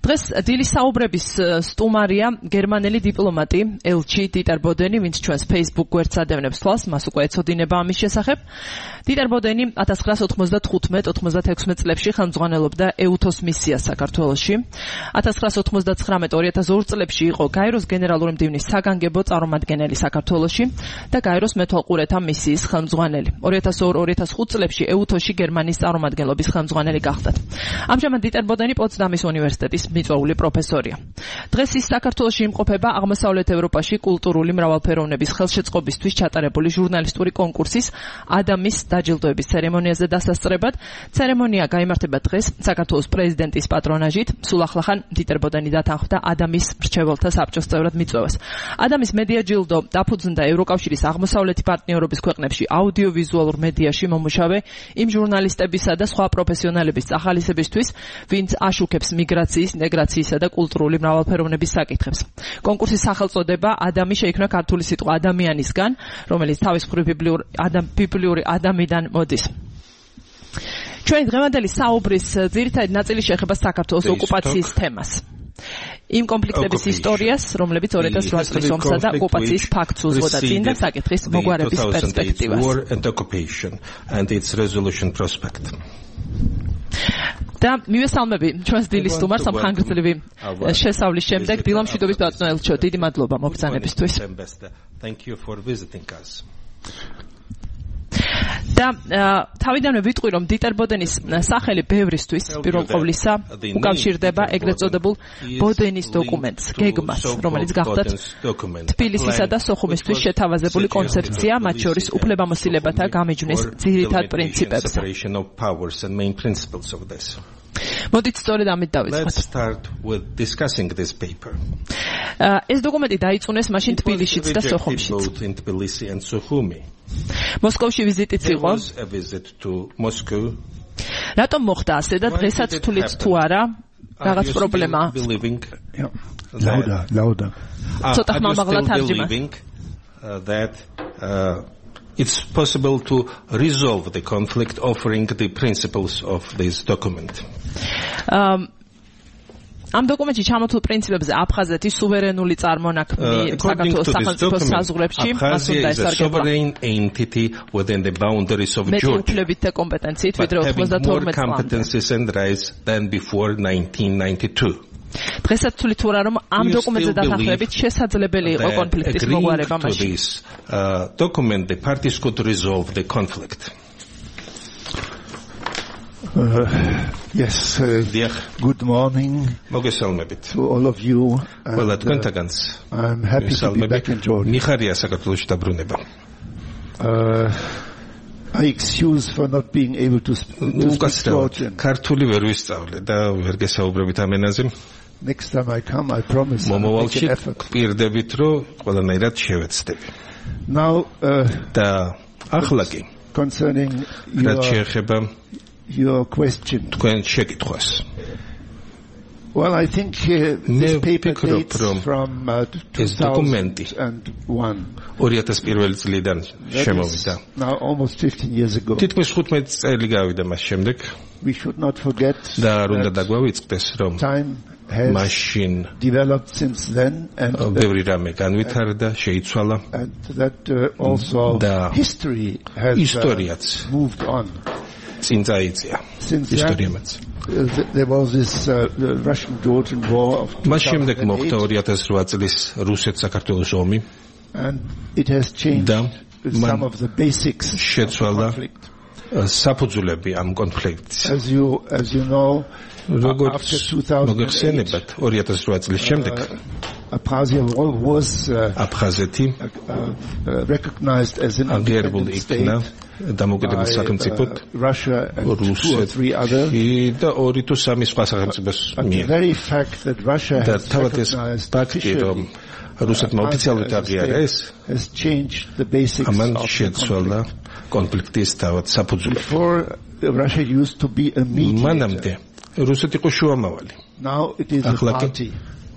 დღეს დილის საუბრების სტუმარია გერმანელი დიპლომატი ელჩი დიტერ ბოდენი, ვინც ჩვენს Facebook გვერდს ადევნებს თვალს, მას უკვე ეცოდინება ამის შესახებ. დიტერ ბოდენი 1995-96 წლებში ხელმძღვანელობდა EUTOS მისიას საქართველოში. 1999-2002 წლებში იყო გაეროს გენერალური მდივნის საგანგებო წარმომადგენელი საქართველოში და გაეროს მეთვალყურეთა მისიის ხელმძღვანელი. 2002-2005 წლებში EUTOS-ში გერმანიის წარმომადგენლობის ხელმძღვანელი გახდა. ამჟამად დიტერ ბოდენი პოცდამის უნივერსიტეტის მიწვეული პროფესორია. დღეს ის საქართველოში იმყოფება აღმოსავლეთ ევროპაში კულტურული მრავალფეროვნების ხელშეწყობისთვის ჩატარებული ჟურნალისტური კონკურსის ადამის დაჯილდოების ცერემონიაზე დასასწრებად. ცერემონია გაიმართება დღეს საქართველოს პრეზიდენტის პატრონაჟით. სულ ახლახან დიტერ ბოდენი დათანხმდა ადამის მრჩეველთა საბჭოს წევრად მიწვევას. ადამის მედია ჯილდო დაფუძნდა ევროკავშირის აღმოსავლეთი პარტნიორობის ქვეყნებში აუდიოვიზუალურ მედიაში მომუშავე იმ ჟურნალისტებისა და სხვა პროფესიონალების წახალისებისთვის, ვინც აშუქებს მიგრაციის, ინტეგრაციისა და კულტურული მრავალფეროვნების საკითხებს. კონკურსის სახელწოდება ადამი შეიქმნა ქართული სიტყვა ადამიანისგან, რომელიც თავისუფლ ბიბლიური ადამიდან მოდის. ჩვენი დღევანდელი საუბრის ძირითადი ნაწილი შეეხება საქართველოს ოკუპაციის თემას. იმ კონფლიქტების ისტორიას, რომლებიც 2008 წლის ომსა და ოკუპაციის ფაქტს უძღვოდა წინ და საკითხის მოგვარების პერსპექტივას. და მივესალმები ჩვენს დილის სტუმარს ამ ხანგრძლივი შესავლის შემდეგ. დილა მშვიდობის ბატონო ელჩო, დიდი მადლობა მობრძანებისთვის. და თავიდანვე ვიტყვი, რომ დიტერ ბოდენის სახელი ბევრისთვის პირველ ყოვლისა უკავშირდება ეგრეთ წოდებულ ბოდენის დოკუმენტს, გეგმას, რომელიც გახდათ თბილისისა და სოხუმისთვის შეთავაზებული კონცეფცია, მათ შორის უფლებამოსილებათა გამიჯვნის ძირითად პრინციპებზე. მოდით სწორედ ამით დავიწყოთ. ეს დოკუმენტი დაიწუნეს მაშინ თბილისშიც და სოხუმშიც. მოსკოვში ვიზიტიც იყო. რატომ მოხდა ასე და დღესაც თulit თუ არა რაღაც პრობლემა? ცოტა ხმამაღლა თარჯიმა. It's possible to resolve the conflict offering the principles of this document. ამ დოკუმენტში ჩამოთვლილ პრინციპებზე აფხაზეთის სუვერენული წარმონაქმნი საქართველოს სახელმწიფო საზღვრებში, მას უნდა ესარგებლა sovereign entity within the boundaries of Georgia. მეტი კომპეტენციით ვიდრე 92 more competencies and rights than before 1992. დღესაც თulit თუ არა, რომ ამ დოკუმენტზე დათანხმებით შესაძლებელი იყო კონფლიქტის მოგვარება მაშინ. This document the parties could resolve the conflict. Yes, good morning to all of you. I'm happy to be back in Georgia. I excuse for not being able to speak Georgian. Next time I come, I promise I'll make an effort. Now, concerning your question. Well, I think this paper dates from 2001. Now almost 15 years ago. We should not forget that time has developed since then, and that also history has moved on. Since then, there was this Russian-Georgian War of 2008, and it has changed some of the basics of the conflict. As you know, after 2008, Abkhazia was recognized as an independent state by Russia and 2 or 3 others. But the very fact that Russia has recognized officially has changed the basics of the conflict. Before, Russia used to be a mediator. Now it is a party.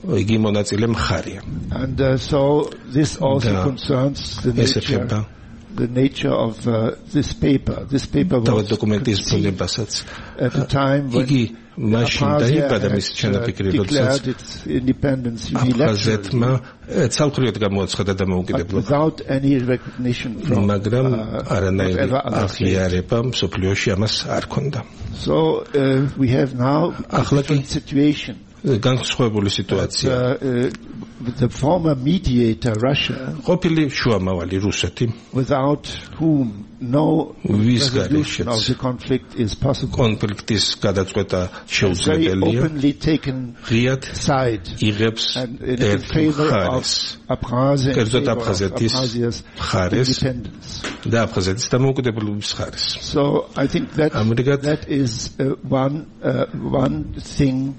And so this also concerns the nature of this paper. This paper was conceived at a time when მაშინ დაიბადა მის ჩანაფიქრი, როდესაც აფხაზეთმა ცალკეულად გამოაცხადა დამოუკიდებლობა, მაგრამ არანაირი აღიარება მსოფლიოში ამას არ ჰქონდა. So we have now a different situation. განსხვავებული სიტუაცია. The former mediator Russia, ყოფილი შუამავალი რუსეთი, without whom no resolution of the conflict is possible, კონფლიქტის გადაწყვეტა შეუძლებელია, openly taken side იღებს in favor of Abkhazia, კერძოდ აფხაზეთის მხარეს და აფხაზეთის დამოუკიდებლობის მხარეს. So I think that is one thing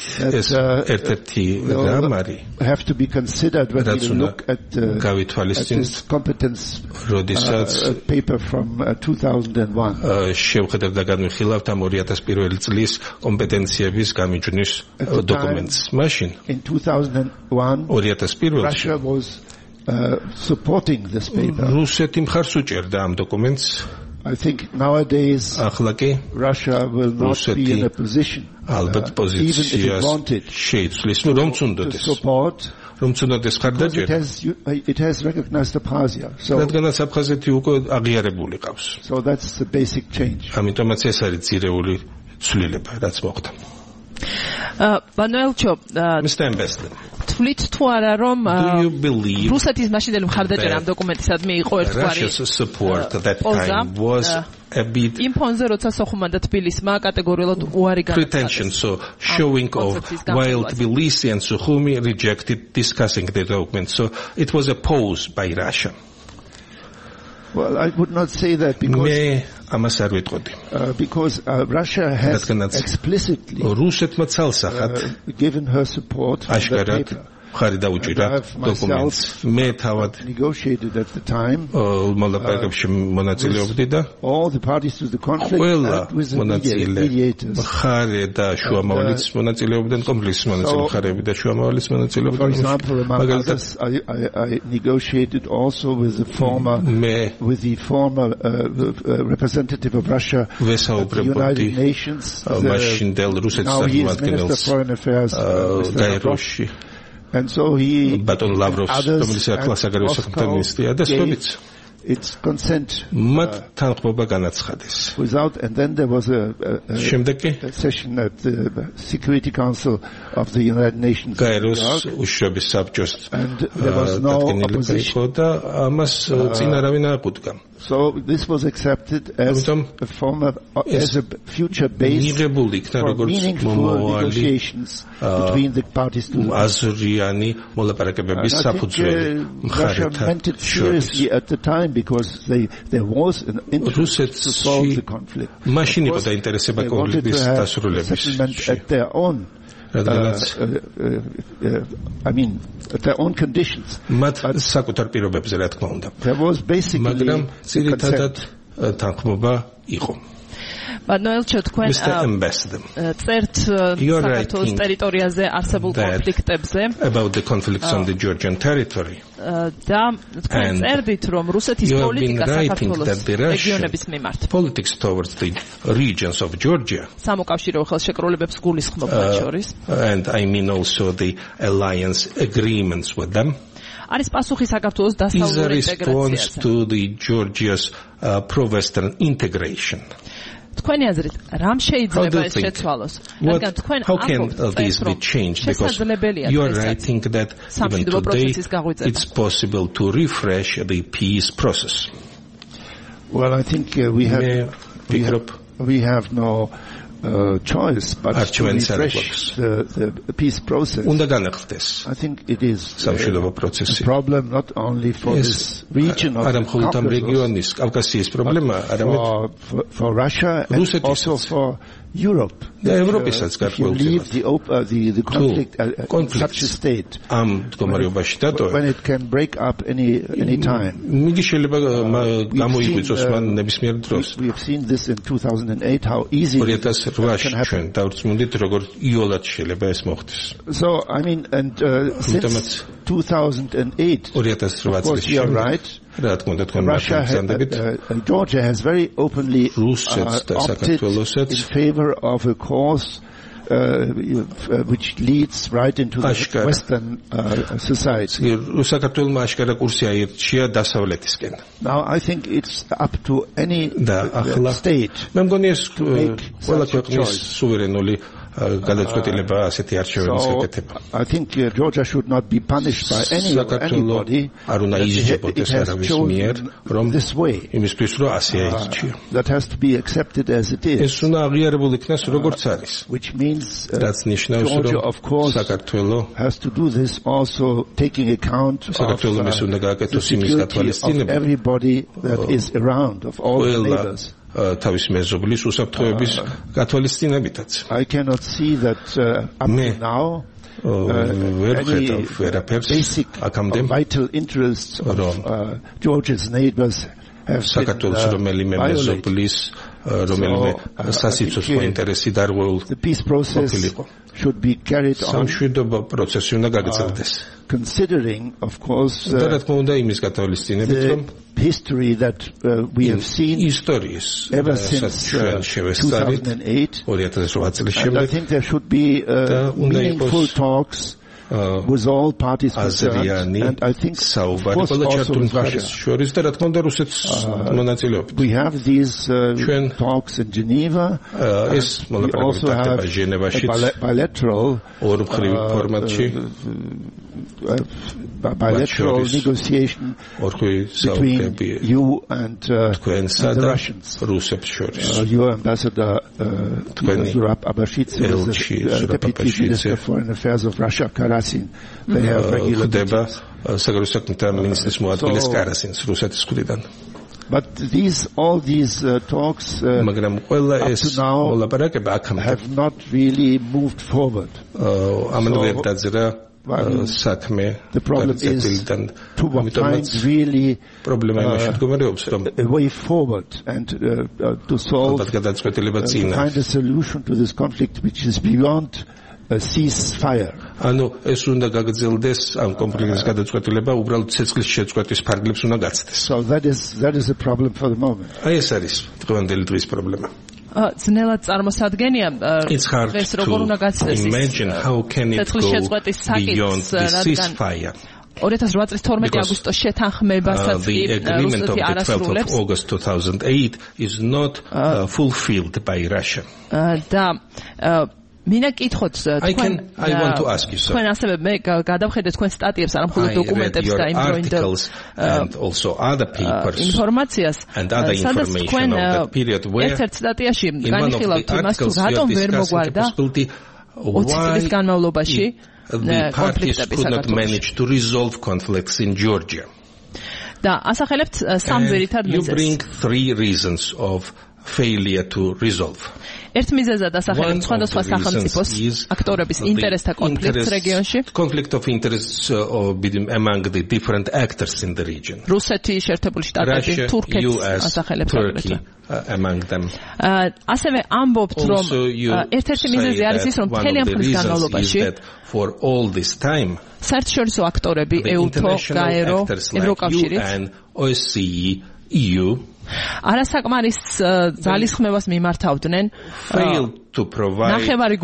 have to be considered when we look at this competence paper from 2001. შევხედავ და განვიხილავთ ამ 2001 წლის კომპეტენციების გამიჯვნის დოკუმენტს. მაშინ in 2001 Russia was supporting this paper. რუსეთი მხარს უჭერდა ამ დოკუმენტს. I think nowadays Russia will not be in a position ალბათ პოზიციას შეიცვლის, რომ წუნდოდეს. რომ წუნდოდეს ხარდაჭერა. It has recognized Abkhazia. რადგანაც აფხაზეთი უკვე აღიარებული ყავს. So that's the basic change. ამიტომაც ეს არის ძირეული ცვლილება, რაც მოხდა. Manuelcho, Mr. Ambassador, თვლით თუ არა რომ რუსეთის მაშინდელი მხარდაჭერა ამ დოკუმენტისადმი იყო ერთგვარი Russia's support at that time was a bit იმ ფონზე როცა სოხუმმა და თბილისმა კატეგორიულად უარი განაცხადეს. pretension, so showing of while Tbilisi and Sukhumi rejected discussing the document, so it was opposed by Russia. Well, I would not say that because Russia has explicitly given her support for the paper. ხარი დაუჭირა დოკუმენტს. მე თავად negotiated at the time. მოლაპარაკებში მონაწილეობდი და all the parties to the conflict with the mediators. ხარი და შუამავლიც მონაწილეობდნენ, კონფლიქტის მონაწილეები და შუამავლის მონაწილეობდნენ. For example, among others, I negotiated also with the former representative of Russia at the United Nations. Now he is Minister of Foreign Affairs, Mr. Lavrov. And so he others its consent without, and then there was a session at the Security Council of the United Nations, and there was no opposition. So this was accepted as a future base for meaningful negotiations between the parties to the Russia meant it seriously at the time because there was an interest to solve the conflict. They wanted to have a settlement at their own at their own conditions. There was basically Manuelcho, თქვენ წერთ საქართველოს ტერიტორიაზე არსებულ კონფლიქტებზე about the conflicts on the Georgian territory. და თქვენ წერდით რომ რუსეთის პოლიტიკა საქართველოს რეგიონების მიმართ politics towards the regions of Georgia სამოკავშირეო ხელშეკრულებებს გულისხმობ მათ შორის and I mean also the alliance agreements with them. არის პასუხი საქართველოს დასავლურ ინტეგრაციაზე. to the Georgia's pro-western integration. თქვენი აზრით, რამ შეიძლება ეს შეცვალოს? რადგან თქვენ how can this be changed? Because you are writing that even today it's possible to refresh the peace process. Well, I think we have no choice but to refresh the peace process. I think it is a problem not only for this region of Caucasus, for Russia and also for Europe. If you leave the conflict in such a state, when it can break up any time. We have seen this in 2008, how easy it can happen. So, I mean, and since 2008, of course you are right, Georgia has very openly opted in favor of a course which leads right into the Western society. Now I think it's up to any state to make such a choice. So I think Georgia should not be punished by anybody. It has chosen this way. That has to be accepted as it is. Which means Georgia, of course, has to do this also taking account of the security of everybody that is around, of all the neighbors. I cannot see that up to now any basic vital interests of Georgia's neighbors have been violated. The peace process should be carried on, considering, of course, the history that we have seen ever since 2008. And I think there should be meaningful talks with all parties concerned, and I think, of course, also with Russia. We have these talks in Geneva. We also have a bilateral negotiation between you and the Russians. Your ambassador, Zurab Abashidze, is the Deputy Minister for Foreign Affairs of Russia, Karasin. They have regular meetings. But all these talks up to now have not really moved forward. The problem is to find really a way forward and to solve, find a solution to this conflict which is beyond a ceasefire. So that is a problem for the moment. It's hard to imagine how can it go beyond the ceasefire. The agreement of the 12th of August 2008 is not fulfilled by Russia. I want to ask you something. I read your articles and also other papers and other information of that period where in one of the articles you are discussing the possibility why the parties could not manage to resolve conflicts in Georgia. You bring 3 reasons of failure to resolve. Conflict of interests among the different actors in the region. Russia, US, Turkey among them. Also you say that one of the reasons is that for all this time the international actors like UN, OSCE, EU failed to provide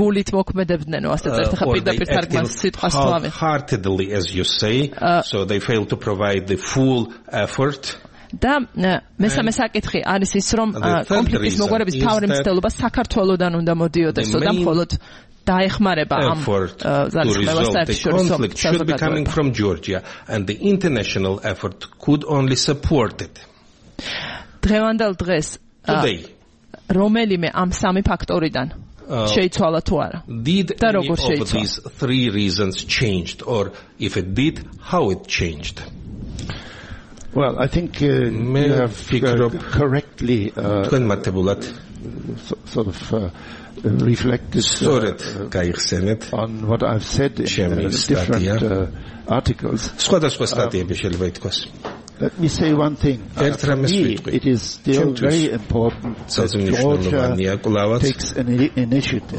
half-heartedly, as you say, so they failed to provide the full effort. და მესამე საკითხი არის ის, რომ კონფლიქტის მოგვარების მთავარი მცდელობა საქართველოდან უნდა მოდიოდეს და მხოლოდ დაეხმარება ამ ძალისხმევას საერთაშორისო should be coming from Georgia and the international effort could only support it. დღევანდელ დღეს რომელიმე ამ 3 ფაქტორიდან შეიცვალა თუ არა? და როგორ შეიცვალა? Did any of these 3 reasons changed, or if it did, how it changed? Well, I think you have correctly sort of reflected on what I've said in different articles. Let me say one thing. For me, it is still very important that Georgia takes an initiative.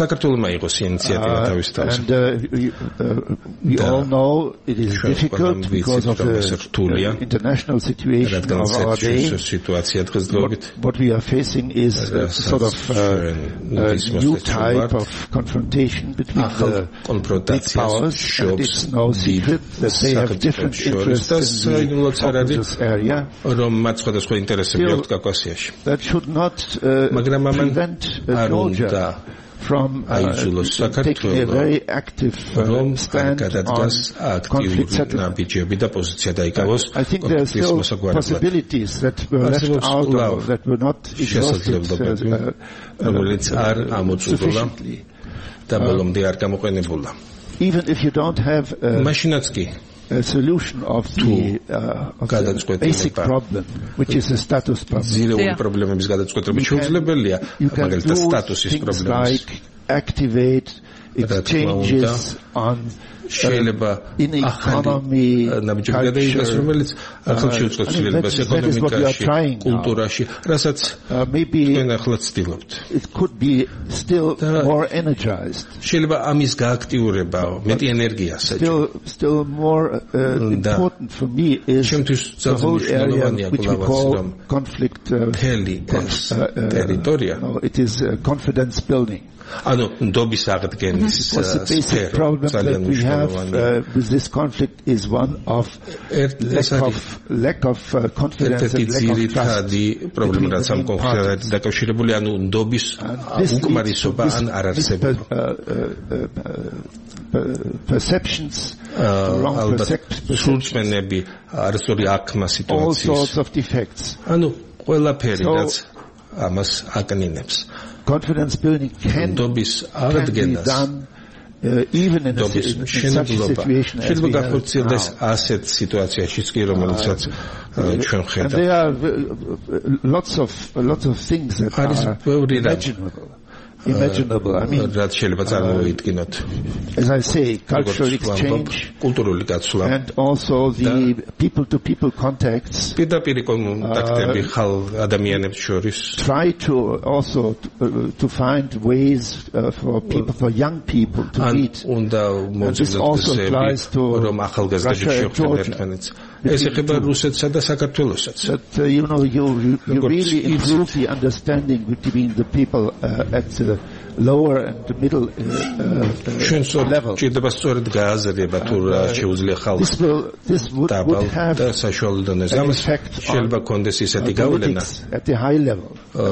And we all know it is difficult because of the international situation of our day. What we are facing is sort of a new type of confrontation between the big powers, and it's no secret that they have different interests in the Caucasus area. Still, that should not prevent Georgia from taking a very active stand on conflict settlement. I think there are still possibilities that were left out or that were not exhausted sufficiently. Even if you don't have a solution of the basic problem, which is a status problem. You can do things like activate exchanges on in economy, culture. That is what we are trying now. Maybe it could be still more energized. Still more important for me is the whole area which we call conflict. It is confidence building. Because the basic problem that we have with this conflict is one of lack of confidence and lack of trust between the perceptions, wrong perceptions, all sorts of defects. Confidence building can be done even in such a situation as we have now. And there are lots of things that are imaginable. I mean, as I say, cultural exchange and also the people-to-people contacts. Try to also to find ways for young people to meet. And this also applies to Russia and Georgia. That you really improve the understanding between the people at the lower and the middle level. This would have an effect on politics at the high level.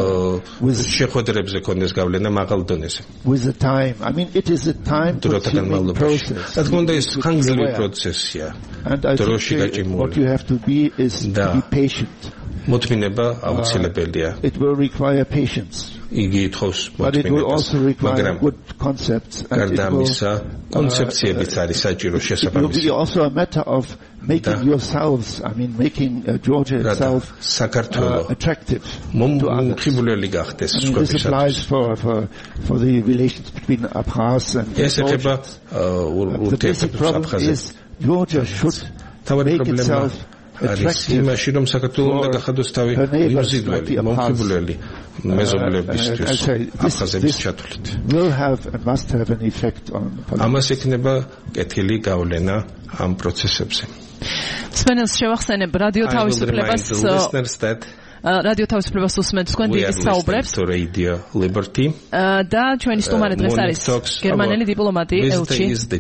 With the time. I mean, it is a time-consuming process. And I think what you have to be is to be patient. It will require patience. But it will also require good concepts. And it will be also a matter of making yourselves, I mean, making Georgia itself attractive to others. This applies for the relations between Abkhaz and Georgia. The basic problem is Georgia should make itself attractive for her neighbors like the Abkhaz. This will have and must have an effect on politics. რადიო თავისუფლებას უსმენთ თქვენ დიდი საუბრებს და ჩვენი სტუმარი დღეს არის გერმანელი დიპლომატი ელჩი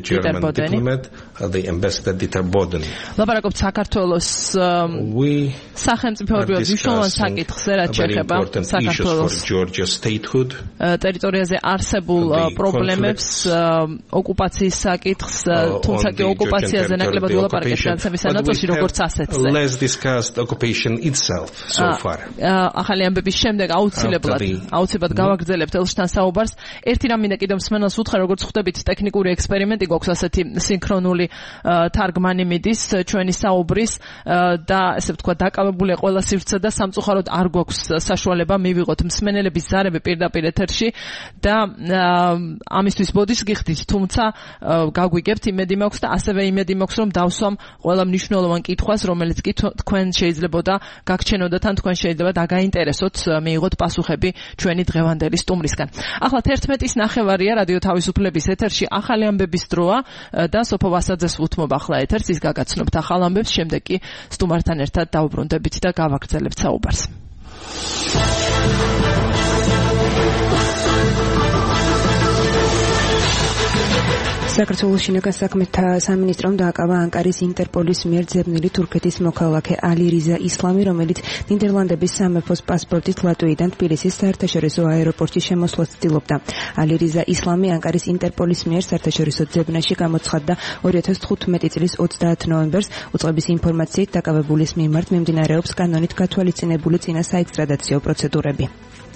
დიტერ ბოდენი. ლაპარაკობთ საქართველოს სახელმწიფოებრივ მნიშვნელოვან საკითხზე, რაც შეეხება საქართველოს ტერიტორიაზე არსებულ პრობლემებს, ოკუპაციის საკითხს, თუმცა კი ოკუპაციაზე ნაკლებად ვილაპარაკებთ განსაკუთრების ნაწილში, როგორც ასეთზე. ახალი ამბების შემდეგ აუცილებლად გავაგრძელებთ ელშთან საუბარს. ერთი რამ მინდა კიდევ მსმენელს უთხრა, როგორც ხვდებით, ტექნიკური ექსპერიმენტი გვაქვს, ასეთი სინქრონული თარგმანი მიდის ჩვენი საუბრის და ესე ვთქვათ, დაკავებული ყველა სივრცე და სამწუხაროდ არ გვაქვს საშუალება მივიღოთ მსმენელების ზარები პირდაპირ ეთერში და ამისთვის ბოდის გიხდით, თუმცა გაგვიგებთ, იმედი მაქვს და ასევე იმედი მაქვს, რომ დავსვამ ყველა მნიშვნელოვან კითხვას, რომელიც კი თქვენ შეიძლებოდა გაგჩენოდათ ან თქვენ შეიძლება დაგაინტერესოთ, მიიღოთ პასუხები ჩვენი დღევანდელი სტუმრისგან. ახლა 11:09 რადიო თავისუფლების ეთერში ახალი ამბების დროა და სოფო ვასაძეს უთმობ ახლა ეთერს, ის გაგაცნობთ ახალ ამბებს, შემდეგ კი სტუმართან ერთად დავუბრუნდებით და გავაგრძელებთ საუბარს. საქართველოს შინაგან საქმეთა სამინისტრომ დააკავა ანკარის ინტერპოლის მიერ ძებნილი თურქეთის მოქალაქე ალი რიზა ისლამი, რომელიც ნიდერლანდების სამეფოს პასპორტით ლატვიიდან თბილისის საერთაშორისო აეროპორტში შემოსვლას ცდილობდა. ალი რიზა ისლამი ანკარის ინტერპოლის მიერ საერთაშორისო ძებნაში გამოცხადდა 2015 წლის 30 ნოემბერს. უწყების ინფორმაციით დაკავებულის მიმართ მიმდინარეობს კანონით გათვალისწინებული წინა საექსტრადაციო პროცედურები.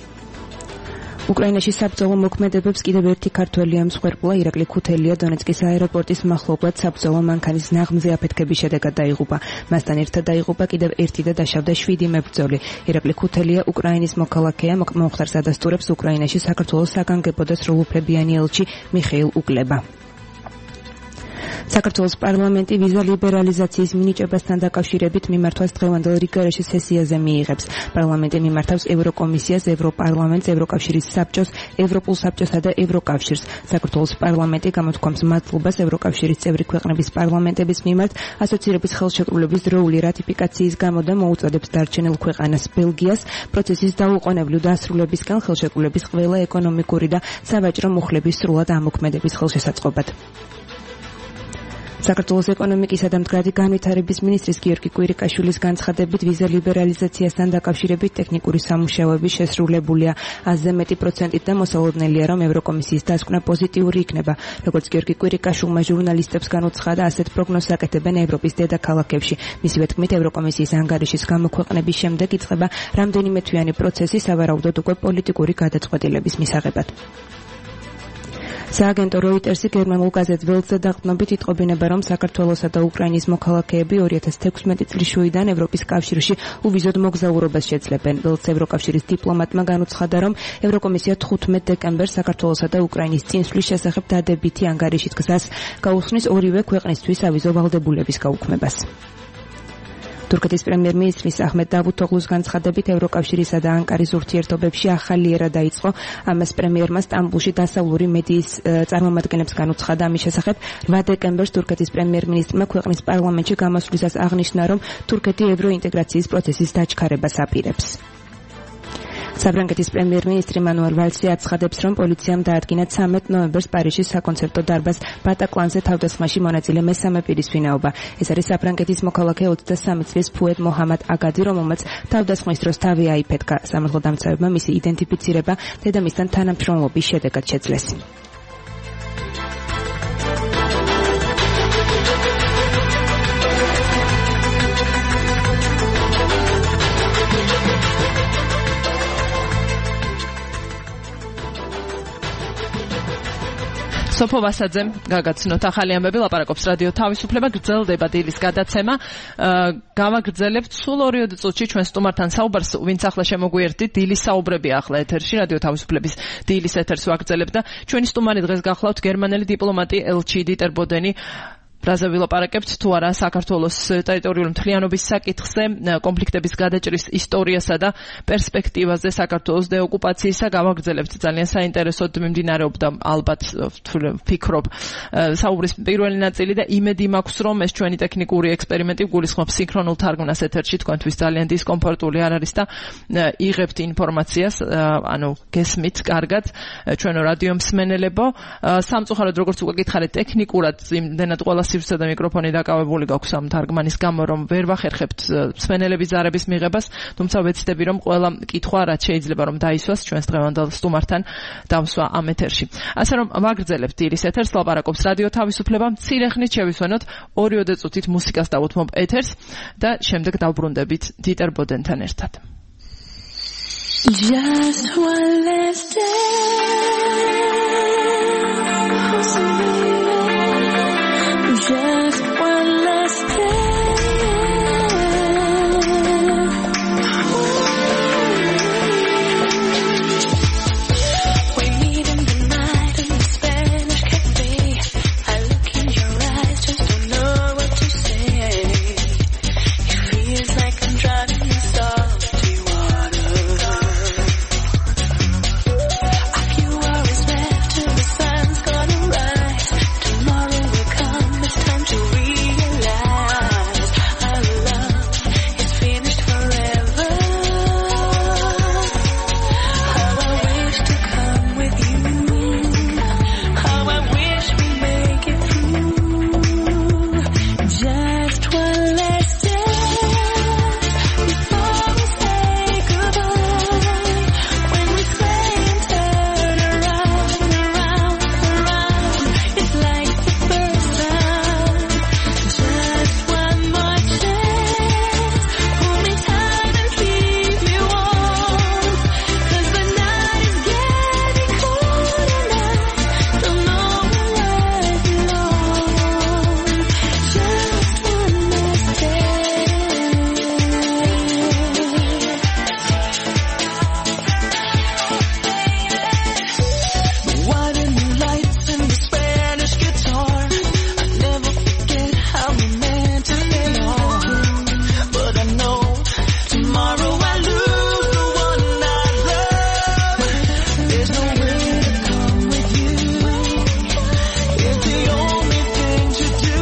უკრაინაში საბრძოლო მოქმედებებს კიდევ ერთი ქართველი ამსხვერპლა ირაკლი ქუთელია დონეცკის აეროპორტის მახლობლად საბრძოლო მანქანის ნაღმზე აფეთქების შედეგად დაიღუპა. მასთან ერთად დაიღუპა კიდევ ერთი და დაშავდა 7 მებრძოლი. ირაკლი ქუთელია უკრაინის მოქალაქეა, მომხდარს ადასტურებს უკრაინაში საქართველოს საგანგებო და სრულუფლებიანი ელჩი მიხეილ უკლება. საქართველოს პარლამენტი ვიზა ლიბერალიზაციის მინიჭებასთან დაკავშირებით მიმართვას დღევანდელ რიგარეშე სესიაზე მიიღებს. პარლამენტი მიმართავს ევროკომისიას, ევროპარლამენტს, ევროკავშირის საბჭოს, ევროპულ საბჭოსა და ევროკავშირს. საქართველოს პარლამენტი გამოთქვამს მადლობას ევროკავშირის წევრი ქვეყნების პარლამენტების მიმართ ასოცირების ხელშეკრულების დროული რატიფიკაციის გამო და მოუწოდებს დარჩენილ ქვეყანას ბელგიას პროცესის დაუყოვნებლივ დასრულებისგან ხელშეკრულების ყველა ეკონომიკური და სავაჭრო მუხლების სრულად ამოქმედების ხელშესაწყობად. საქართველოს ეკონომიკისა და მდგრადი განვითარების მინისტრის გიორგი კვირიკაშვილის განცხადებით ვიზა ლიბერალიზაციასთან დაკავშირებით ტექნიკური სამუშაოები შესრულებულია 100% და მოსალოდნელია, რომ ევროკომისიის დასკვნა პოზიტიური იქნება. როგორც გიორგი კვირიკაშვილმა ჟურნალისტებს განუცხადა, ასეთ პროგნოზს აკეთებენ ევროპის დედაქალაქებში. მისივე თქმით, ევროკომისიის ანგარიშის გამოქვეყნების შემდეგ იწყება რამდენიმე თვიანი პროცესი, სავარაუდოდ უკვე პოლიტიკური გადაწყვეტილების მისაღებად. სააგენტო როიტერსი გერმანულ გაზეთ ველტზე დაყრდნობით იტყობინება, რომ საქართველოსა და უკრაინის მოქალაქეები 2016 წლის შუიდან ევროპის კავშირში უვიზოდ მოგზაურობას შეძლებენ. ველტს ევროკავშირის დიპლომატმა განუცხადა, რომ ევროკომისია 15 დეკემბერს საქართველოსა და უკრაინის წინსვლის შესახებ დადებითი ანგარიშით გზას გაუსხნის ორივე ქვეყნისთვის ავიზო ვალდებულების გაუქმებას. თურქეთის პრემიერ-მინისტრის აჰმედ დავუთოღლუს განცხადებით, ევროკავშირისა და ანკარის ურთიერთობებში ახალი ერა დაიწყო. ამას პრემიერმა სტამბულში დასავლური მედიის წარმომადგენლებს განუცხადა. ამის შესახებ 8 დეკემბერს თურქეთის პრემიერ-მინისტრმა ქვეყნის პარლამენტში გამოსვლისას აღნიშნა, რომ თურქეთი ევროინტეგრაციის პროცესის დაჩქარებას აპირებს. საფრანგეთის პრემიერ-მინისტრი მანუელ ვალსი აცხადებს, რომ პოლიციამ დაადგინა 13 ნოემბერს პარიზის საკონცერტო დარბაზ ბატაკლანზე თავდასხმაში მონაწილე მესამე პირის ვინაობა. ეს არის საფრანგეთის მოქალაქე 23 წლის ფუედ მოჰამად აგადი, რომელმაც თავდასხმის დროს თავი აიფეთქა. სამართლოდამცავებმა მისი იდენტიფიცირება დედამისთან თანამშრომლობის შედეგად შეძლეს. სოფო ვასაძემ გაგაცნოთ ახალი ამბები, ლაპარაკობს რადიო თავისუფლება, გრძელდება დილის გადაცემა. გავაგრძელებთ სულ 2 წუთში ჩვენ სტუმართან საუბარს, ვინც ახლა შემოგვიერთდით, დილის საუბრები ახლა ეთერში, რადიო თავისუფლების დილის ეთერს ვაგრძელებთ და ჩვენი სტუმარი დღეს გახლავთ გერმანელი დიპლომატი ელჩი დიტერ ბოდენი. ბრაზა ვილაპარაკებთ თუ არა საქართველოს ტერიტორიული მთლიანობის საკითხზე, კონფლიქტების გადაჭრის ისტორიასა და პერსპექტივაზე საქართველოს დეოკუპაციისა. გავაგრძელებთ ძალიან საინტერესოდ მიმდინარეობდა ალბათ ვფიქრობ საუბრის პირველი ნაწილი და იმედი მაქვს, რომ ეს ჩვენი ტექნიკური ექსპერიმენტი გულისხმობს სინქრონულ თარგმნას ეთერში, თქვენთვის ძალიან დისკომფორტული არ არის და იღებთ ინფორმაციას, ანუ გესმით კარგად ჩვენო რადიო მსმენელებო. სამწუხაროდ როგორც უკვე გითხარით, ტექნიკურად იმდენად ყველა სივრცე და მიკროფონი დაკავებული გაქვს ამ თარგმანის გამო, რომ ვერ ვახერხებთ მსმენელების ზარების მიღებას, თუმცა ვეცდები, რომ ყველა კითხვა რაც შეიძლება რომ დაისვას ჩვენს დღევანდელ სტუმართან დავსვა ამ ეთერში. ასე რომ ვაგრძელებთ დილის ეთერს, ლაპარაკობს რადიო თავისუფლება. მცირე ხნით შევისვენოთ 2 წუთით მუსიკას დავუთმობ ეთერს და შემდეგ დავბრუნდებით დიტერ ბოდენთან ერთად. Just one last day. Just one last day. We meet in the night in the Spanish cafe. I look in your eyes, just don't know what to say. It feels like I'm drowning in salty water. A few hours left till the sun's gonna rise. Tomorrow will come, it's time to realize our love is finished forever. How I wish to come with you. How I wish we make it through. Just one last day before we say goodbye. When we say and turn around, around, around, it's like the first time. Just one more chance. Hold me tight and keep me warm. 'Cause the night is getting cold and I don't know where I belong. Just one last day. The white and the lights and the Spanish guitar. I never forget how we meant to stay on. But I know tomorrow I lose the one I love. There's no way to come with you. It's the only thing to do.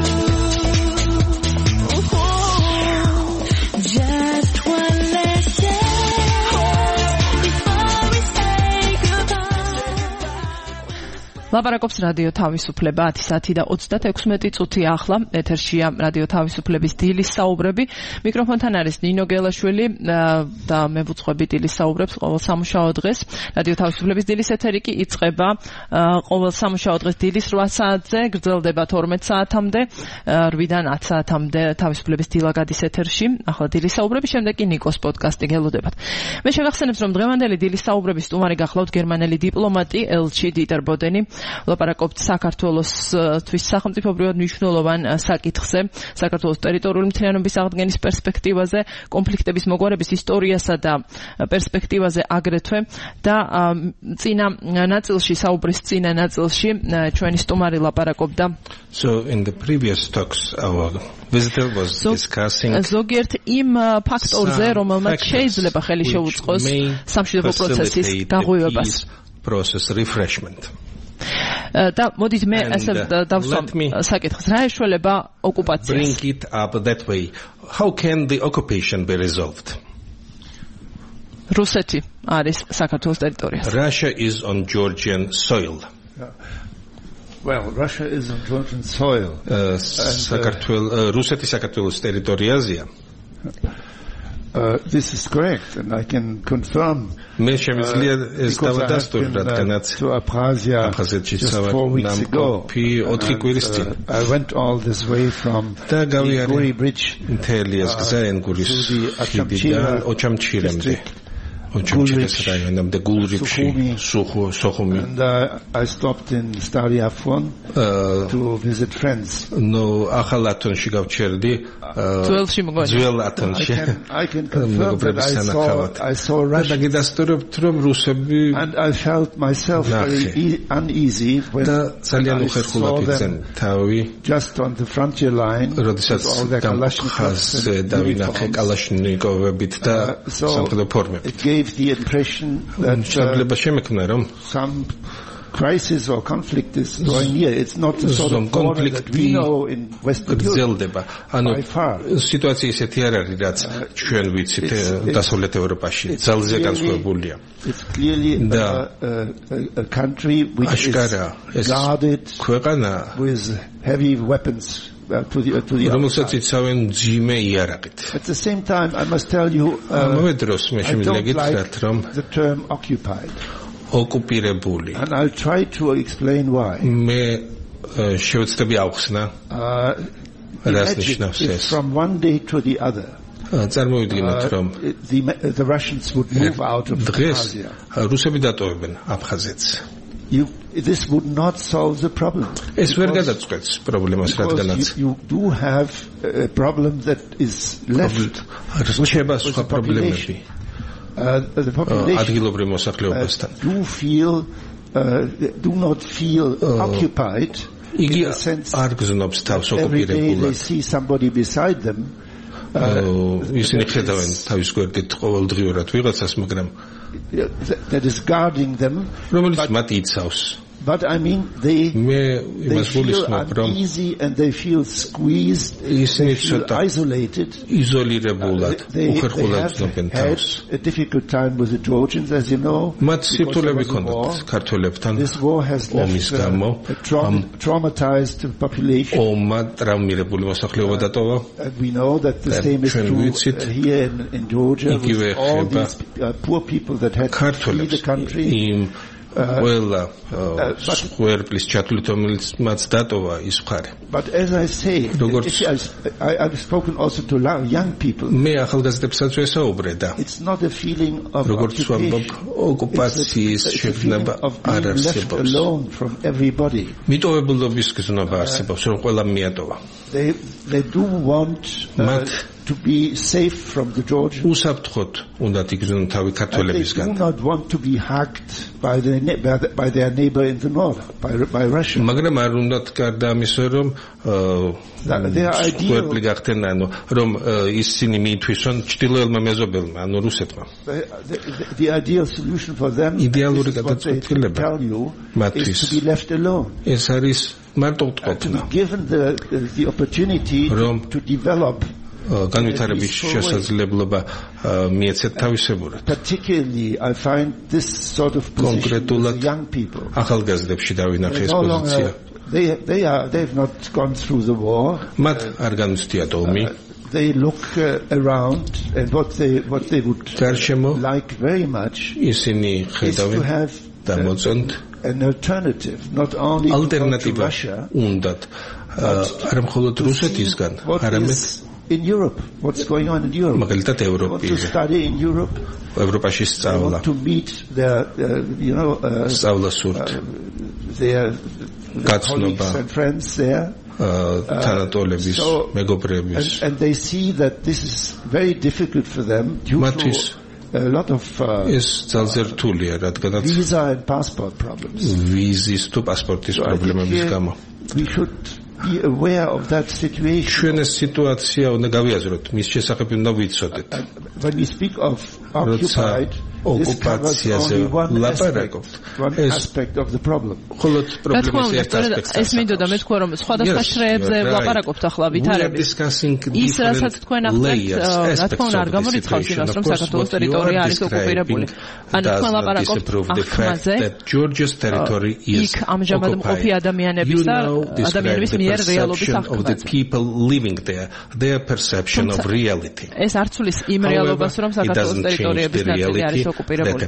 Just one last day before we say goodbye. ლაპარაკობს რადიო თავისუფლება 10 და 36 წუთი ახლა ეთერშია რადიო თავისუფლების დილის საუბრები. მიკროფონთან არის ნინო გელაშვილი და მე ვუძღვები დილის საუბრებს ყოველ სამუშაო დღეს. რადიო თავისუფლების დილის ეთერი კი იწყება ყოველ სამუშაო დღეს დილის 8 საათზე, გრძელდება 12 საათამდე, 8-დან 10 საათამდე თავისუფლების დილა გადის ეთერში. ახლა დილის საუბრები, შემდეგ კი ნიკოს პოდკასტი გელოდებათ. მე შევახსენებთ, რომ დღევანდელი დილის საუბრების სტუმარი გახლავთ გერმანელი დიპლომატი ელჩი დიტერ ბოდენი. ლაპარაკობთ საქართველოსთვის სახელმწიფოებრივად მნიშვნელოვან საკითხზე, საქართველოს ტერიტორიული მთლიანობის აღდგენის პერსპექტივაზე, კონფლიქტების მოგვარების ისტორიასა და პერსპექტივაზე აგრეთვე და წინა ნაწილში, საუბრის წინა ნაწილში ჩვენი სტუმარი ლაპარაკობდა. So in the previous talks our visitor was discussing ზოგიერთ იმ ფაქტორზე, რომელმაც შეიძლება ხელი შეუწყოს სამშვიდობო პროცესის გაღვივებას. Process refreshment. და მოდით მე ასე დავსვამ საკითხს, რა ეშველება ოკუპაციას? Bring it up that way. How can the occupation be resolved? რუსეთი არის საქართველოს ტერიტორიაზე. Russia is on Georgian soil. Well, Russia is on Georgian soil. რუსეთი საქართველოს ტერიტორიაზეა. This is correct, and I can confirm. მე შემიძლია ეს დავადასტურო, რადგანაც აფხაზეთში I went all this way from Guri Bridge მთელი ეს გზა ენგურის ხიდიდან ოჩამჩირემდე. ოჩამჩირეს რაიონამდე გულრიფში, სოხუმი. And I stopped in Stary Afon to visit friends. No, ახალ ათონში გავჩერდი. ძველში მოგონი. ძველ ათონში. I can confirm that I saw Russia. And I felt myself very uneasy when I saw them just on the frontier line. All the Kalashnikovs. It gave the impression that some crisis or conflict is going near. It's not the sort of border that we know in Western Europe. By far. Situația ისეთი არ არის, რაც ჩვენ ვიცით დასავლეთ ევროპაში. ძალზე განსხვავებულია. It's clearly a country which is guarded with heavy weapons. To the At the same time, I must tell you, I don't like the term occupied. And I'll try to explain why. Imagine if from one day to the other, წარმოვიდგინოთ რომ the Russians would move out of Abkhazia. რუსები დატოვებენ აფხაზეთს. This would not solve the problem. ეს ვერ გადაწყვეტს პრობლემას, რადგანაც you do have a problem that is left. რჩება სხვა პრობლემები. The population ადგილობრივ მოსახლეობასთან. do not feel occupied. იგი არ გზნობს თავს ოკუპირებულად. They see somebody beside them. ისინი ხედავენ თავის გვერდით ყოველდღიურად ვიღაცას, მაგრამ that is guarding them. რომელიც მათ იცავს. But I mean, they feel uneasy and they feel squeezed, they feel isolated. They have had a difficult time with the Georgians, as you know. This war has left a traumatized population. And we know that the same is true here in Georgia with all these poor people that had to flee the country. But as I say, I've spoken also to young people. It's not a feeling of occupation. It's a feeling of being left alone from everybody. They do want to be safe from the Georgians. And they do not want to be hacked by their neighbor in the north, by Russia. Their the ideal solution for them is what they tell you is to be left alone. To be given the opportunity to develop particularly I find this sort of position with young people. They've not gone through the war. They look around, and what they would like very much is to have an alternative, not only to Russia, but what is in Europe, what's going on in Europe. They want to study in Europe. They want to meet their colleagues and friends there. And they see that this is very difficult for them due to a lot of visa and passport problems. We should be aware of that situation. When we speak of occupied, this covers only one aspect of the problem. ეს მინდოდა მე თქვა რომ სხვადასხვა შრეებზე ვლაპარაკობთ ახლა ვითარებით. ის რასაც თქვენ ახლა რა თქმა უნდა არ გამორიცხავს იმას რომ საქართველოს ტერიტორია არის ოკუპირებული. ანუ თქვენ ვლაპარაკობთ ახმაზე. იქ ამჟამად მყოფი ადამიანების და ადამიანების მიერ რეალობის აღქმაზე. ეს არ ცulis იმ რეალობას რომ საქართველოს ტერიტორიების ნაწილი არის ოკუპირებული.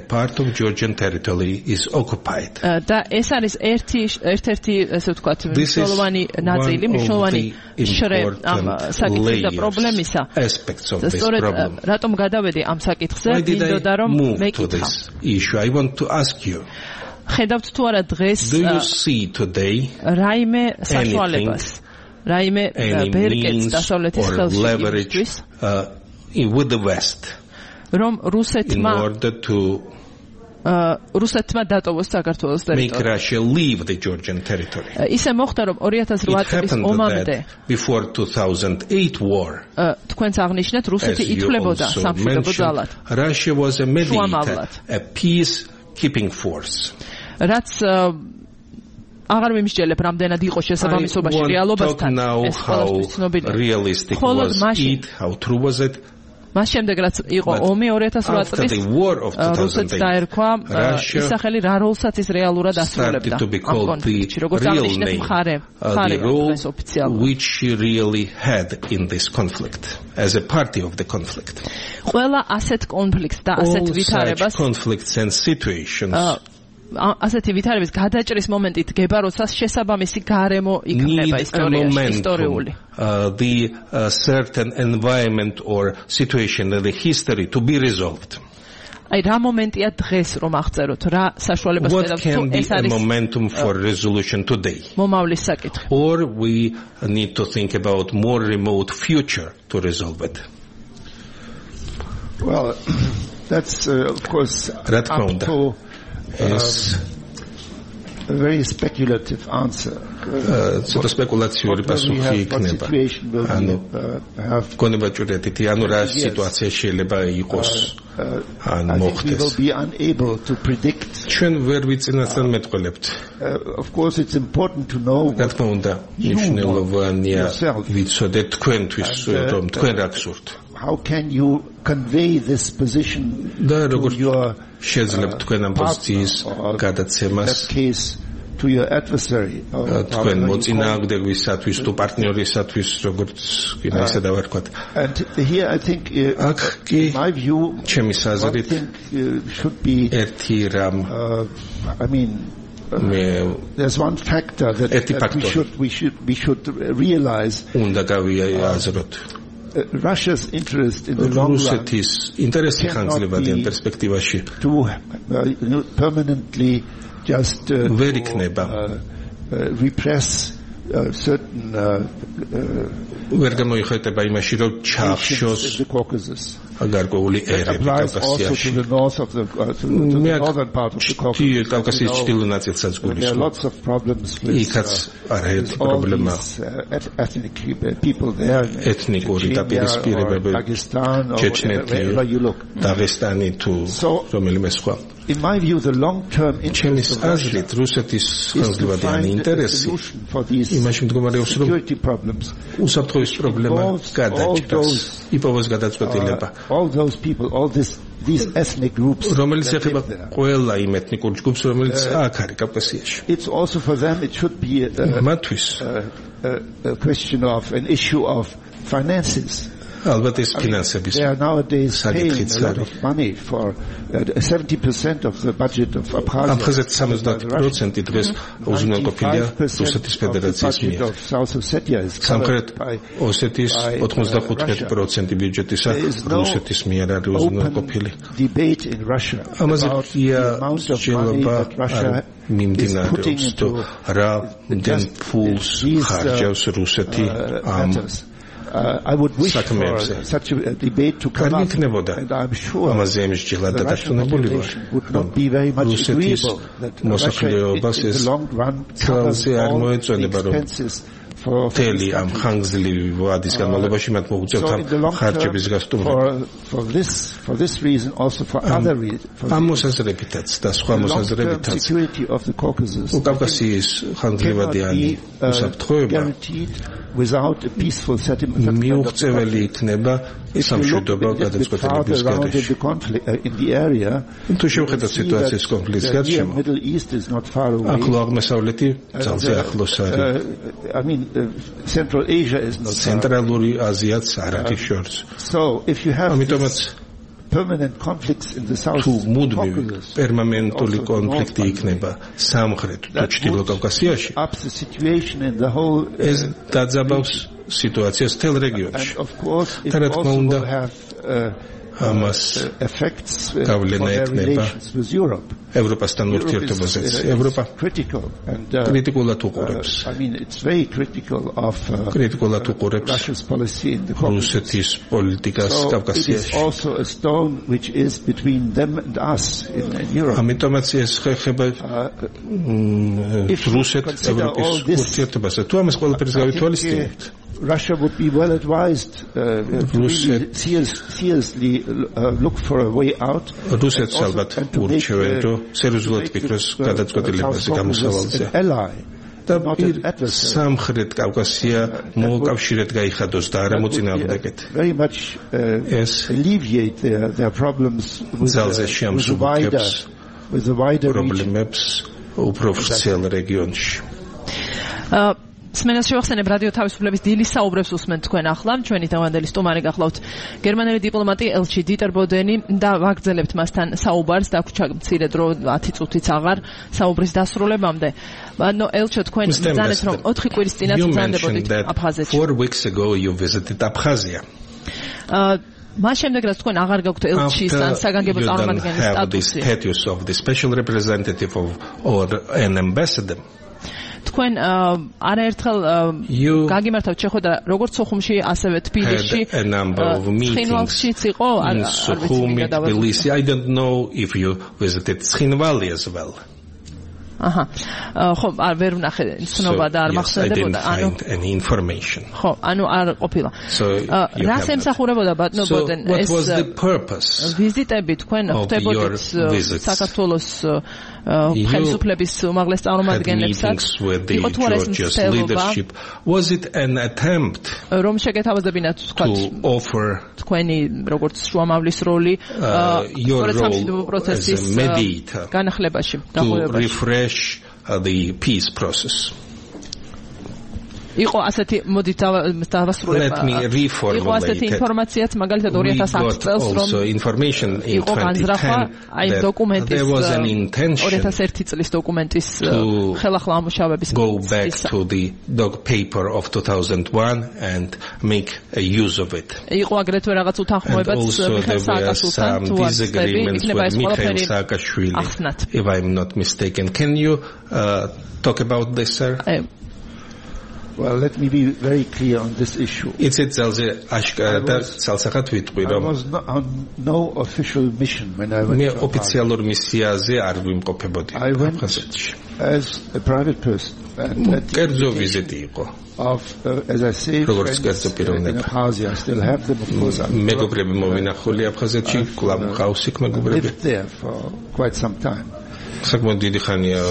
და ეს არის ერთ-ერთი ესე ვთქვათ მნიშვნელოვანი ნაწილი, მნიშვნელოვანი შრე ამ საკითხის და პრობლემისა. სწორედ რატომ გადავედი ამ საკითხზე, მინდოდა რომ მეკითხა. ხედავთ თუ არა დღეს რაიმე საშუალებას, რაიმე ბერკეტს დასავლეთის ხელშეკრულების with the West რომ რუსეთმა დატოვოს საქართველოს ტერიტორია. Make Russia leave the Georgian territory. ისე მოხდა რომ 2008 წლის ომამდე before 2008 war. თქვენც აღნიშნეთ რუსეთი ითვლებოდა სამშვიდობო ძალად. Russia was a mediator, a peace keeping force. რაც აღარ მიმსჯელებ რამდენად იყო შესაბამისობაში რეალობასთან ეს ყველასთვის ცნობილია. მხოლოდ მაშინ how true was it? მას შემდეგ რაც იყო ომი 2008 წლის რუსეთს დაერქვა ისახელი რა როლსაც ის რეალურად ასრულებდა ამ კონფლიქტში, როგორც აღნიშნეთ მხარე which she really had in this conflict as a party of the conflict. ყველა ასეთ კონფლიქტს და ასეთ ვითარებას conflicts and situations ასეთი ვითარების გადაჭრის მომენტი დგება, როცა შესაბამისი გარემო იქნება ისტორიული. The certain environment or situation in the history to be resolved. აი რა მომენტია დღეს რომ აღწეროთ რა საშუალებას ხედავთ თუ ეს არის momentum for resolution today მომავლის საკითხი or we need to think about more remote future to resolve it. Well, that's of course up to a very speculative answer. So the speculation პასუხი იქნება. ანუ გონებაჭურეთით, ანუ რა სიტუაცია შეიძლება იყოს ან მოხდეს. We will be unable to predict. ჩვენ ვერ ვიცინასთან მეტყველებთ. Of course it's important to know. რა თქმა უნდა, მნიშვნელოვანია ვიცოდეთ თქვენთვის რომ თქვენ რა გსურთ. How can you convey this position to your შეძლებთ თქვენ ამ პოზიციის გადაცემას to your adversary თქვენ მოწინააღმდეგისათვის თუ პარტნიორისათვის როგორც კიდე ისე დავარქვათ. And here I think my view ჩემის აზრით should be ერთი რამ I mean there's one factor that we should realize უნდა გავიაზროთ Russia's interest in the long run to permanently just repress certain ვერ გამოიხატება იმაში რომ ჩახშოს გარკვეული ერები კავკასიაში. the northern part of the Caucasus. კავკასიის ჩრდილო ნაწილსაც გულისხმობს. იქაც არაერთი პრობლემა. Ethnic people there. ეთნიკური დაპირისპირებები. ჩეჩნეთი, დაღესტანი თუ რომელიმე სხვა. In my view, the long-term interest of Russia is to find a solution for these security problems. All those people, all these ethnic groups. It's also for them, it should be a question of an issue of finances. They are nowadays paying a lot of money for 70% of the budget of Abkhazia. 75% დღეს უზრუნველყოფილია რუსეთის ფედერაციის მიერ. South Ossetia is სამხრეთ ოსეთის 95% ბიუჯეტისა რუსეთის მიერ არის უზრუნველყოფილი. Debate in Russia about the amount of money that Russia მიმდინარეობს რა მდენ ფულს ხარჯავს რუსეთი ამ I would wish for such a debate to come up, and I'm sure the Russian population would not be very much agreeable that Russia in the long run covers all the expenses for this reason, also for other reasons, for the long-term security of the Caucasus cannot be guaranteed without a peaceful settlement. If you look a little bit farther around in the area, you see that the Middle East is not far away. I mean, Central Asia is not far away. So if you have permanent conflicts in the South Caucasus, up the situation in the whole and of course it also will have effects for their relations with Europe. Europe is critical and I mean it's very critical of Russia's policy in the Caucasus. So it is also a stone which is between them and us in Europe. If you consider all this, I think Russia would be well advised to really seriously look for a way out and to make an ally. სამხრეთ კავკასია მოკავშირედ გაიხადოს და არა მოწინააღმდეგეთ. Very much alleviate their problems with the wider პრობლემებს უფრო ვრცელ რეგიონში. სმენელს შევახსენებ რადიო თავისუფლების დილის საუბრებს უსმენთ თქვენ ახლა ჩვენი თავმჯდომარე სტუმარი გახლავთ გერმანელი დიპლომატი ელჩი დიტერ ბოდენი და ვაგრძელებთ მასთან საუბარს დაგვრჩა მცირე დრო 10 წუთიც აღარ საუბრის დასრულებამდე ანუ ელჩო თქვენ ბრძანეთ რომ 4 კვირის წინათ ბრძანდებოდით აფხაზეთში 4 weeks ago you visited Abkhazia მას შემდეგ რაც თქვენ აღარ გაქვთ ელჩის ან საგანგებო წარმომადგენლის სტატუსი status of the special representative or an ambassador თქვენ არაერთხელ გაგიმართავთ შეხვედრა როგორც სოხუმში ასევე თბილისში ცხინვალშიც იყო არ ვიცი I don't know if you visited Ცხინვალი as well აჰა ხო არ ვერ ვნახე ცნობა და არ მახსენდებოდა ანუ any information ხო ანუ არ ყოფილა რას ემსახურებოდა ბატონო ბოდენ ეს ვიზიტები თქვენ ხდებოდით საქართველოს ხელისუფლების უმაღლეს წარმომადგენლებსაც იყო თუ არა ეს მცდელობა was it an attempt რომ შეგეთავაზებინათ თქვათ თქვენი როგორც შუამავლის როლი სამშვიდობო პროცესის განახლებაში refresh the peace process იყო ასეთი მოდი დავასრულებ იყო ასეთი ინფორმაციაც მაგალითად 2010 წელს რომ იყო განზრახვა აი დოკუმენტის 2001 წლის დოკუმენტის ხელახლა ამუშავების go back to the dog paper of 2001 and make a use of it იყო აგრეთვე რაღაც უთანხმოებაც მიხეილ სააკაშვილთან თუ იქნება ეს ყველაფერი ახსნათ if I'm not mistaken can you talk about this sir Well, let me be very clear on this issue. I was on no official mission when I went to I went as a private person. As I say, friends in Abkhazia, I still have them, of course. I've lived there for quite some time. საკმაოდ დიდი ხანია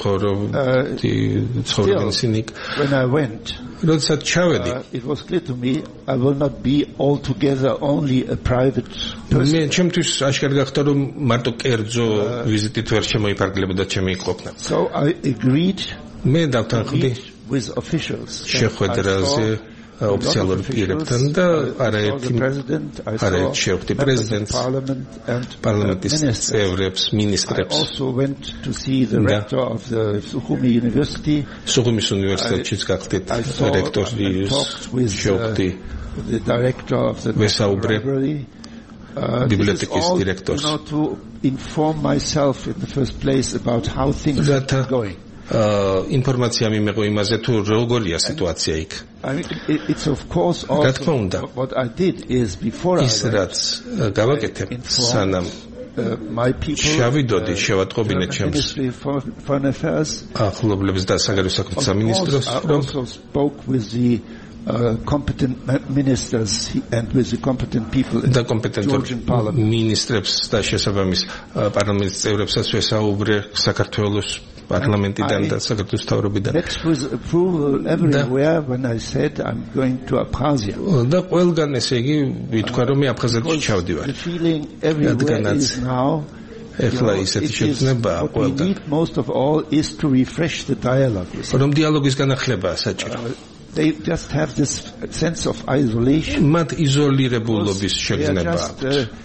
ცხოვრობენ when I went როდესაც ჩავედი it was clear to me I will not be altogether only a private person მე ჩემთვის აშკარ გახდა რომ მარტო კერძო ვიზიტით ვერ შემოიფარგლებოდა ჩემი ყოფნა so I agreed მე დავთანხმდი with officials შეხვედრაზე ოფიციალურ პირებთან და არაერთი შეხვდი პრეზიდენტს პარლამენტის წევრებს მინისტრებს I also went to see the rector of the Sukhumi University Sukhumის უნივერსიტეტშიც გახდით რექტორი შეხვდი the director of the library bibliotekis directors to inform myself in the first place about how things are going ინფორმაცია მიმეღო იმაზე თუ როგორია სიტუაცია იქ. I mean it's of course also what I did is before I გავაკეთე სანამ my people შევიდოდი შევატყობინე ჩემს foreign affairs ახლობლების და საგარეო საქმეთა სამინისტროს რომ spoke with the competent ministers and with the competent people in the Georgian parliament ministrებს და შესაბამის პარლამენტის წევრებსაც ვესაუბრე საქართველოს პარლამენტიდან და საქართველოს თავრობიდან. That was approval everywhere when I said I'm going to Abkhazia. და ყველგან ესე იგი ვიტყვა რომ მე აფხაზეთში ჩავდივარ. The feeling everywhere is now ეხლა ისეთი შეცნებაა ყველგან. Most of all is to refresh the dialogue. რომ დიალოგის განახლებაა საჭირო. They just have this sense of isolation. მათ იზოლირებულობის შეგრძნება აქვთ.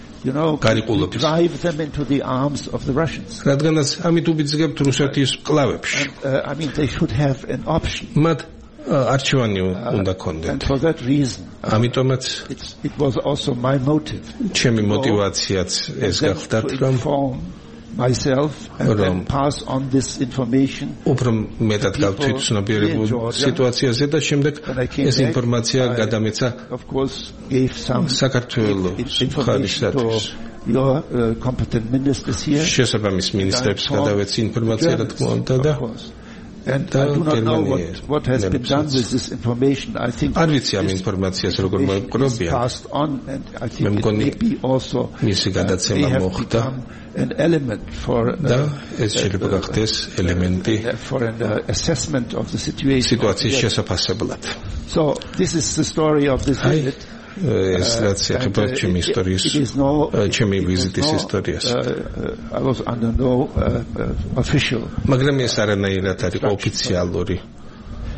drive them into the arms of the Russians. რადგანაც ამით უბიძგებთ რუსეთის კლავებში. I mean they should have an option. მათ არჩევანი უნდა ქონდეთ. And for that reason ამიტომაც it was also my motive. ჩემი мотивациაც ეს გახდა რომ myself and then pass on this information უფრო მეტად გავთვითცნობიერებულ სიტუაციაზე და შემდეგ ეს ინფორმაცია გადამეცა of course gave some საქართველოს ხალისათვის your competent ministers here შესაბამის მინისტრებს გადავეცი ინფორმაცია რა თქმა უნდა და and I do not know what has been done with this information. I think არ ვიცი ამ ინფორმაციას როგორ მოიპყრობია passed on and I think it may be also მისი გადაცემა მოხდა an element for ეს შეიძლება გახდეს ელემენტი for an assessment of the situation სიტუაციის შესაფასებლად. So this is the story of this visit. ეს რაც ეხება ჩემი ისტორიის ჩემი ვიზიტის ისტორიას. I was under no official. მაგრამ ეს არანაირად არ იყო ოფიციალური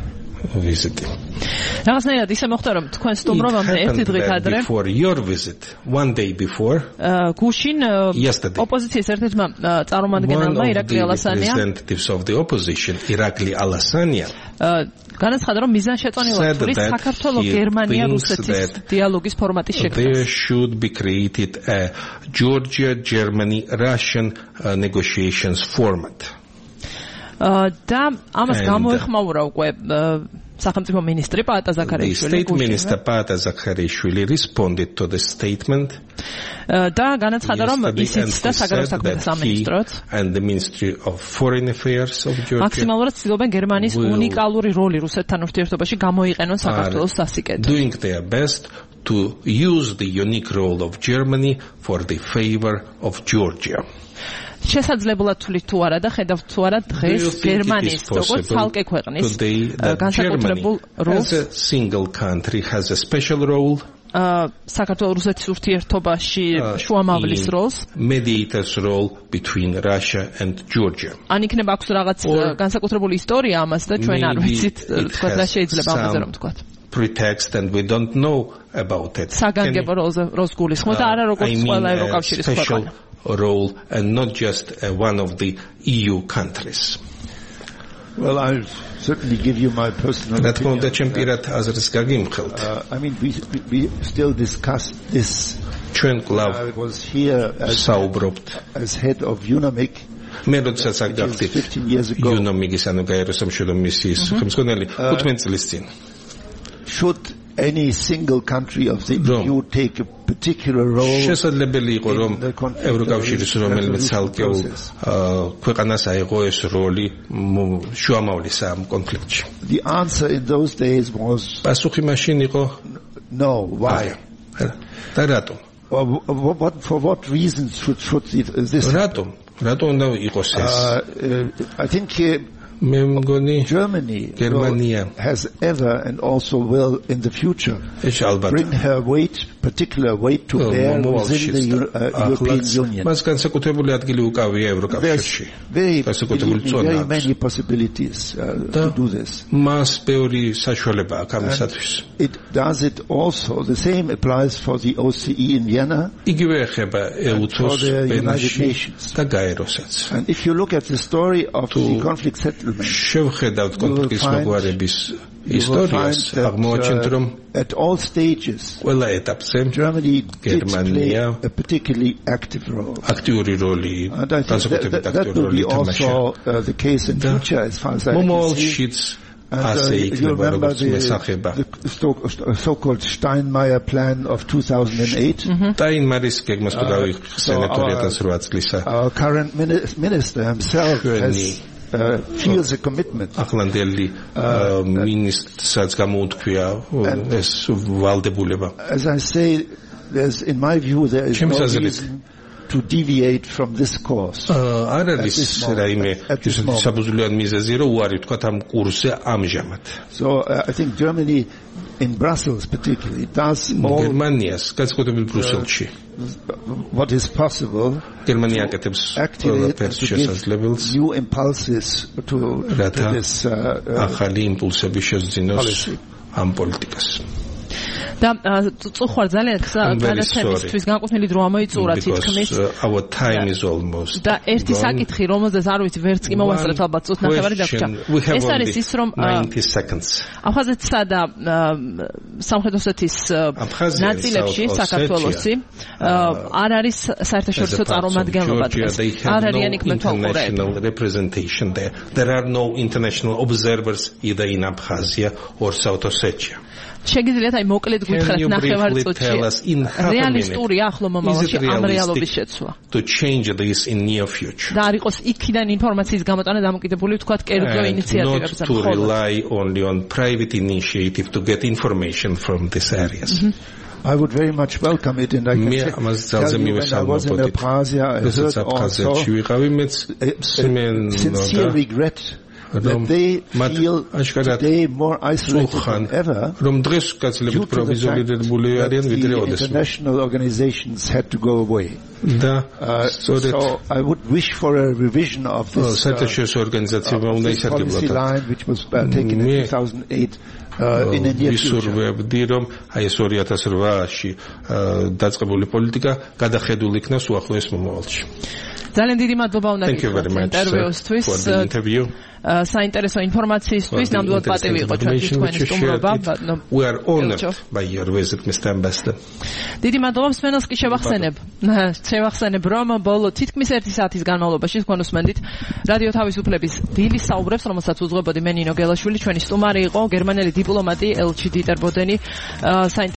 visit. რაღაცნაირად ისე მოხდა რომ თქვენ სტუმრობამდე ერთი დღით ადრე before your visit, one day before, გუშინ ოპოზიციის ერთ-ერთმა წარმომადგენელმა ირაკლი ალასანია representatives of the opposition, Irakli Alasania, განაცხადა რომ მიზანშეწონილად თulis საქართველოს გერმანია-რუსეთის დიალოგის ფორმატის შექმნა. There should be created a Georgia-Germany-Russian negotiations format. და ამას გამოეხმაურა უკვე სახელმწიფო მინისტრი პაატა ზაქარიაშვილი. The state minister Paata Zakharishvili responded to the statement. და განაცხადა რომ ისიც და საგარეო საქმეთა სამინისტროც and the Ministry of Foreign Affairs of Georgia მაქსიმალურად ცდილობენ გერმანიის უნიკალური როლი რუსეთთან ურთიერთობაში გამოიყენონ საქართველოს სასიკეთოდ. Doing their best to use the unique role of Germany for the favor of Georgia. შესაძლებლად თulit თუ არა და ხედავთ თუ არა დღეს გერმანიის როგორც ცალკე ქვეყნის განსაკუთრებულ როლს as a single country has a special role საქართველოს რუსეთის ურთიერთობაში შუამავლის როლს mediator's role between Russia and Georgia. ან იქნება აქვს რაღაც განსაკუთრებული ისტორია ამას და ჩვენ არ ვიცით თქვა რა შეიძლება ამაზე რომ თქვა. Pretext and we don't know about it. საგანგებო როლს გულისხმობ და არა როგორც ყველა ევროკავშირის ქვეყანა. Role and not just one of the EU countries. Well, I'll certainly give you my personal opinion. I mean, we still discussed this. I was here as head of UNAMIC. 15 years ago. Should any single country of the EU take a particular role? შესაძლებელი იყო რომ ევროკავშირის რომელიმე ცალკეულ ქვეყანას აიღო ეს როლი შუამავლის ამ კონფლიქტში. The answer in those days was პასუხი მაშინ იყო no. Why? და რატომ? For what reasons should this რატომ უნდა იყოს ეს? I think Germany has ever and also will in the future bring her particular weight to bear within the European Union. There's very many possibilities to do this. It does it also. The same applies for the OCE in Vienna and for the United Nations. And if you look at the story of the conflict settlement, შევხედავთ კონფლიქტის მოგვარების ისტორიას, აღმოაჩენთ რომ at all stages ყველა ეტაპზე გერმანია a particularly active role. აქტიური როლი, განსაკუთრებით აქტიური როლი თამაშია. The case in future as far as I can see. And you remember the so-called Steinmeier plan of 2008? Our current minister himself feels a commitment. As I say, in my view, there is no reason to deviate from this course. So I think Germany in Brussels particularly does all what is possible to activate and to give new impulses to this policy. და წუხარ ძალიან გადაცემისთვის განკუთვნილი დრო ამოიწურა თითქმის our time is almost და ერთი საკითხი რომელზეც არ ვიცი ვერც კი მოვასწრეთ ალბათ წუთ ნახევარი დაგჭა ეს არის ის რომ 90 seconds აფხაზეთსა და სამხრეთ ოსეთის ნაწილებში საქართველოსი არ არის საერთაშორისო წარმომადგენლობა არ არიან იქ representation there are no international observers either in Abkhazia or South Ossetia. შეგიძლიათ აი მოკლედ გითხრათ ნახევარ წუთში რეალისტური ახლო მომავალში ამ რეალობის შეცვლა to change this in near future და არ იყოს იქიდან ინფორმაციის გამოტანა დამოკიდებული ვთქვათ კერძო ინიციატივებზე not to rely only on private initiative to get information from these areas. I would very much welcome it, and I can tell you when I was in Abkhazia, I heard also sincere regret that they feel today more isolated than ever due to the fact that the international organizations had to go away. So I would wish for a revision of this policy line, which was taken in 2008 in the near future. ძალიან დიდი მადლობა უნდა გითხრათ ინტერვიუსთვის. საინტერესო ინფორმაციისთვის ნამდვილად პატივი იყო ჩვენთვის თქვენი სტუმრობა. We are honored by your visit, Mr. Ambassador. დიდი მადლობა მსმენელს კი შევახსენებ, რომ ბოლო თითქმის 1 საათის განმავლობაში თქვენ უსმენდით რადიო თავისუფლების დილის საუბრებს, რომელსაც უძღვებოდი მე ნინო გელაშვილი. ჩვენი სტუმარი იყო გერმანელი დიპლომატი ელჩი დიტერ ბოდენი.